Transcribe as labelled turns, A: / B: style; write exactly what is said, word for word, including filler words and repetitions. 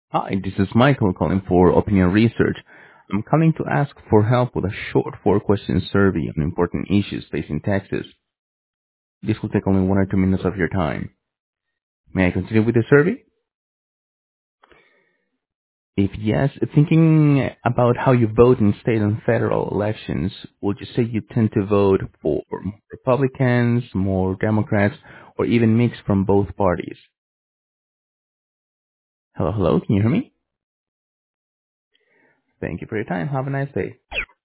A: Hi, this is Michael calling for Opinion Research. I'm calling to ask for help with a short four-question survey on important issues facing Texas. This will take only one or two minutes of your time. May I continue with the survey? If yes, thinking about how you vote in state and federal elections, would you say you tend to vote for more Republicans, more Democrats, or even mix from both parties? Hello, hello, can you hear me? Thank you for your time. Have a nice day.